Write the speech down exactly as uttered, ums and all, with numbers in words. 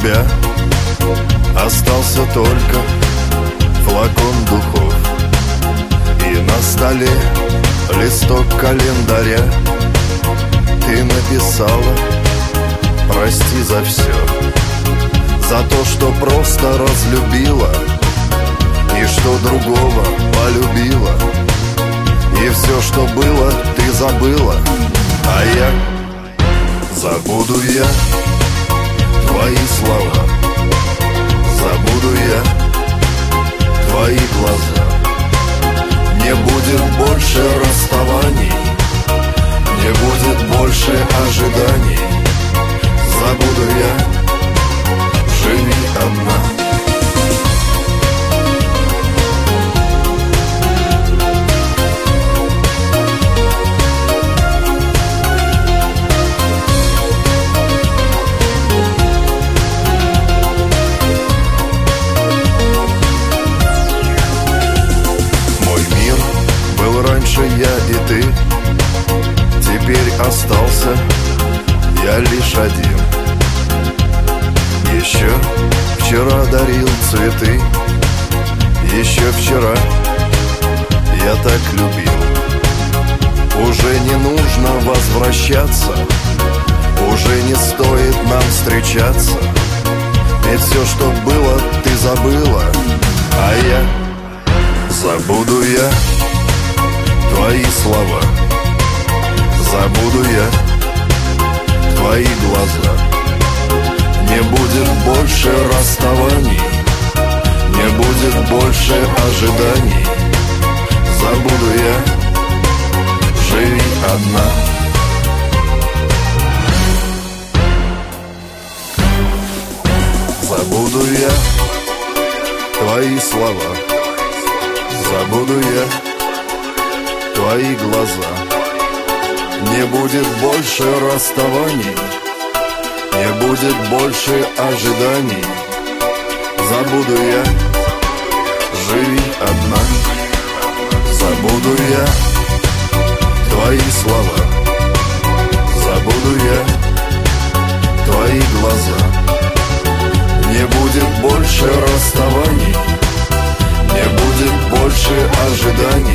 тебя остался только флакон духов. И на столе листок календаря. Ты написала: прости за все, за то, что просто разлюбила, и что другого полюбила, и все, что было, ты забыла. А я забуду я твои слова, забуду я твои глаза. Не будет больше расставаний, не будет больше ожиданий. Забуду я, живи одна. Раньше я и ты, теперь остался я лишь один. Еще вчера дарил цветы, еще вчера я так любил. Уже не нужно возвращаться, уже не стоит нам встречаться, ведь все, что было, ты забыла. А я забуду я твои слова, забуду я твои глаза. Не будет больше расставаний, не будет больше ожиданий. Забуду я, живи одна. Забуду я твои слова, забуду я твои глаза. Не будет больше расставаний, не будет больше ожиданий. Забуду я, живи одна. Забуду я твои слова, забуду я твои глаза. Не будет больше расставаний, не будет больше ожиданий.